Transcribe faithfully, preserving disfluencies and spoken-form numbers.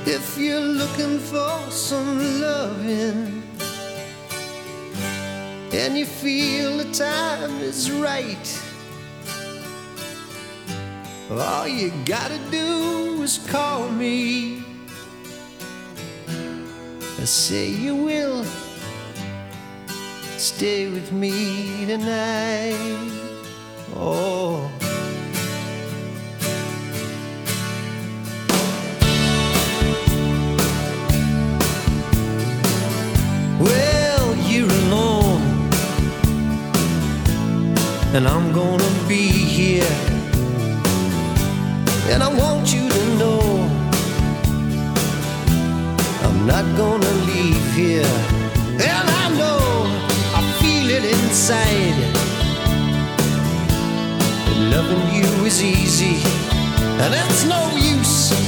If you're looking for some loving and you feel the time is right, all you gotta do is call me. Say you will stay with me tonight. Oh, well, you're alone and I'm gonna be here, and I want you to know I'm not gonna leave here. And I know, I feel it inside, that loving you is easy, and it's no use